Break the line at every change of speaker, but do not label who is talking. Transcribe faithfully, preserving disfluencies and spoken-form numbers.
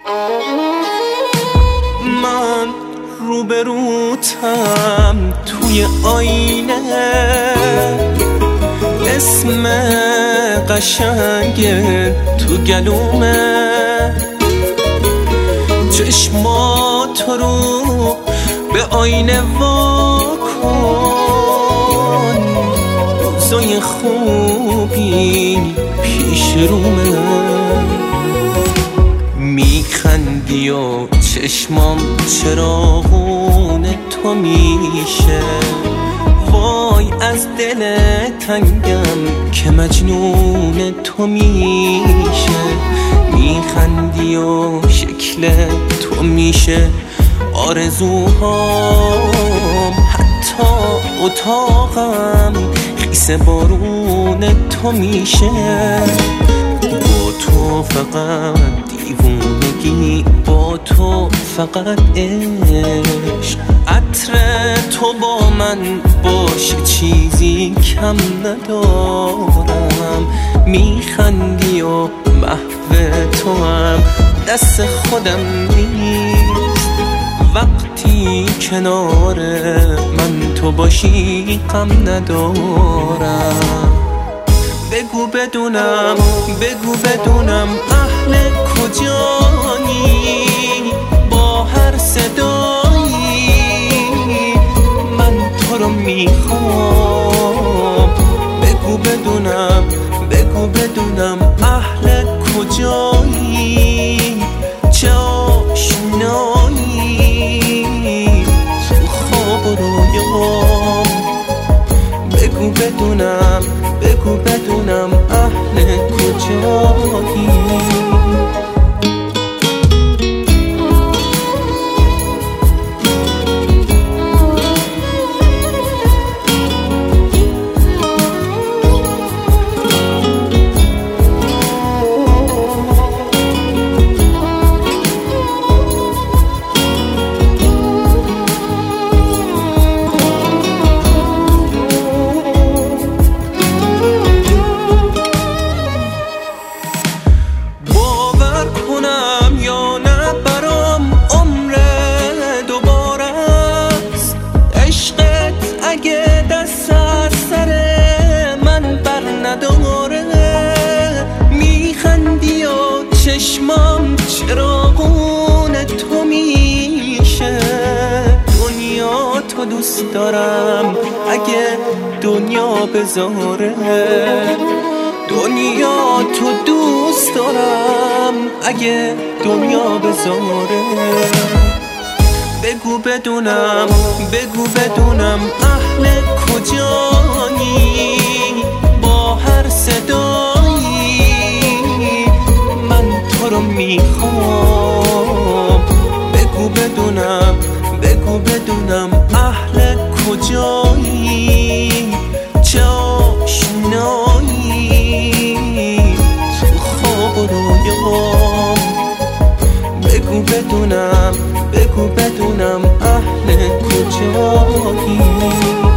من روبروتم توی آینه، اسم قشنگ تو گلومه، چشمات رو به آینه واکن، روزای خوبی پیش رومه، میخندی و چشمام چراغون تو میشه، وای از دل تنگم که مجنون تو میشه، میخندی و شکل تو میشه آرزوهام، حتی اتاقم خیس بارون تو میشه، با تو فقط دیوونگی، با تو فقط عشق، عطر تو با من باشه چیزی کم ندارم، میخندی و محو تو هم دست خودم نیست، وقتی کنار من تو باشی غم ندارم، بگو بدونم بگو بدونم اهل کجایی، با هر صدایی من تو رو میخوام، بگو بدونم بگو بدونم اهل کجایی، چه آشنایی تو خواب و رویام، بگو بدونم بگو بدونم اهل کجایی. چشمام چراغون تو میشه، دنیا تو دوست دارم اگه دنیا بذاره، دنیا تو دوست دارم اگه دنیا بذاره، بگو بدونم بگو بدونم اهل کجایی، با هر صدایی من تو رو میخوام، بگو بدونم بگو بدونم اهل کجایی، چه آشنایی تو خواب و رویام، بگو بدونم بگو بدونم اهل کجایی.